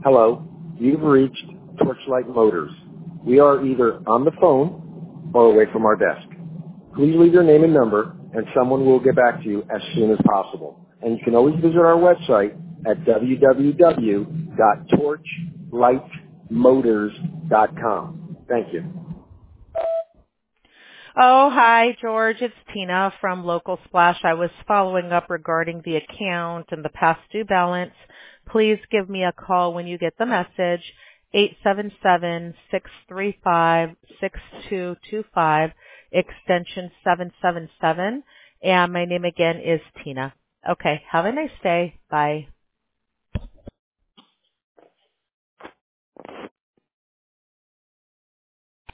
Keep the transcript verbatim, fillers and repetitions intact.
Hello, you've reached Torchlight Motors. We are either on the phone or away from our desk. Please leave your name and number, and someone will get back to you as soon as possible. And you can always visit our website at w w w dot torchlight motors dot com. Thank you. Oh, hi, George. It's Tina from Local Splash. I was following up regarding the account and the past due balance. Please give me a call when you get the message, eight seven seven, six three five, six two two five, extension seven seven seven. And my name again is Tina. Okay, have a nice day. Bye.